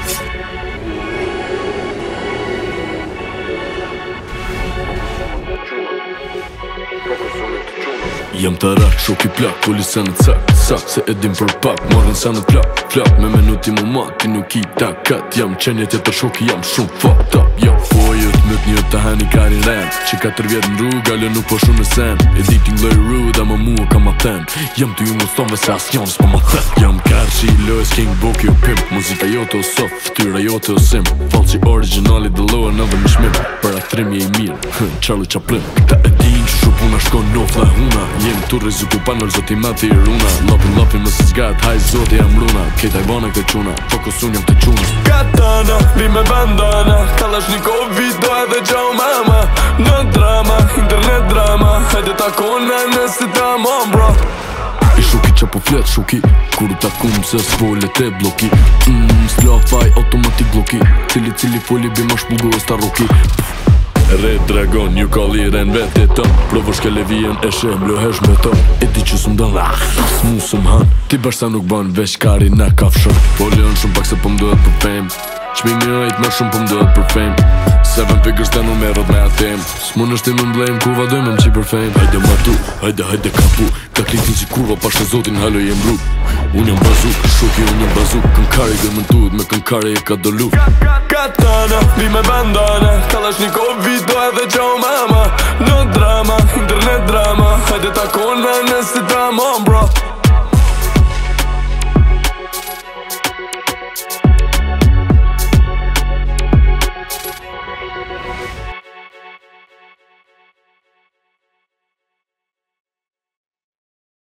Jam të rak, shok i plak, polisen në cak, se edhim për pak, marrën se në flak, me minuti mu ma, ti nuk i takat, jam qenje tjetër shoki, jam shumë fucked up, jam fojët, mët një të hani karin ren, që 4 vjetë në rrugë, ale nuk po shumë në sen, editing loj rude, ama mua ka ma ten, jam të ju mustonve se as njën s'po ma ten, jam karqi, lojës king, boki o pimp, muzika jote o soft, ftyra jote o sim, falqi originali dhe loa në dhe më shmim, për aktrimi e i mirë, Charlie Chaplin, këta edin që shupuna shkon nof la huna, jem tu riziku panër zoti mati i runa, lopin më së zgat, haj zoti jam runa, kejt ajbane këtë quna, fokusun jam të quna. Katana, vi me bandana, Kalashnikov video edhe gjau mama, në drama, internet drama, hajde takona nësi ta mom bro. I shuki qa po flet shuki, kur u takum se s'volet e bloki, S'lafaj automatik bloki, cili foli bima shpulgo e sta roki. Red Dragon, ju kalli ren vete tën, provësh ke levijen e shem, lëhesh me tën, e ti që s'mdën, s'mu s'mhan, ti bashkëta nuk ban veç kari në kafshën, po leon shumë pak se po m'dohet për fame, qmimi ojt më shumë po m'dohet për fame, 7 figures të numerot me atem, s'mun është ti më mblejmë, kurva dojmë më qi për fame, hajde matu, hajde kapu, ka klitin si kurva pashe zotin halo jem bru, unë jam bazuk, shoki unë jam bazuk, kënkari gërmëntuhet me kënkari e ka dolu. Katana, vi me bandana, Kalashnikov video edhe gjau mama, në drama, internet drama, hajde takona nësi ta mom bro.